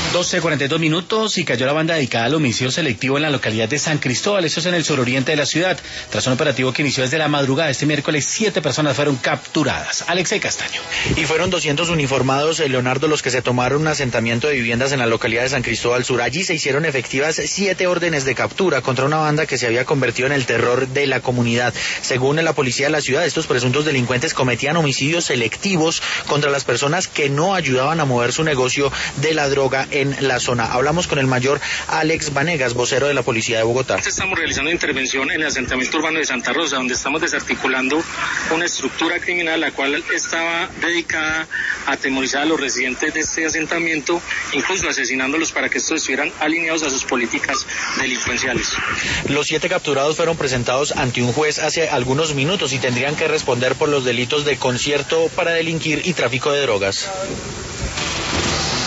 12:42 y cayó la banda dedicada al homicidio selectivo en la localidad de San Cristóbal, eso es en el suroriente de la ciudad. Tras un operativo que inició desde la madrugada este miércoles, 7 personas fueron capturadas. Alexei Castaño. Y fueron 200 uniformados, Leonardo, los que se tomaron un asentamiento de viviendas en la localidad de San Cristóbal Sur. Allí se hicieron efectivas 7 órdenes de captura contra una banda que se había convertido en el terror de la comunidad. Según la policía de la ciudad, estos presuntos delincuentes cometían homicidios selectivos contra las personas que no ayudaban a mover su negocio de la droga en la zona. Hablamos con el mayor Alex Vanegas, vocero de la Policía de Bogotá. Estamos realizando intervención en el asentamiento urbano de Santa Rosa, donde estamos desarticulando una estructura criminal la cual estaba dedicada a atemorizar a los residentes de este asentamiento, incluso asesinándolos para que estos estuvieran alineados a sus políticas delincuenciales. Los 7 capturados fueron presentados ante un juez hace algunos minutos y tendrían que responder por los delitos de concierto para delinquir y tráfico de drogas.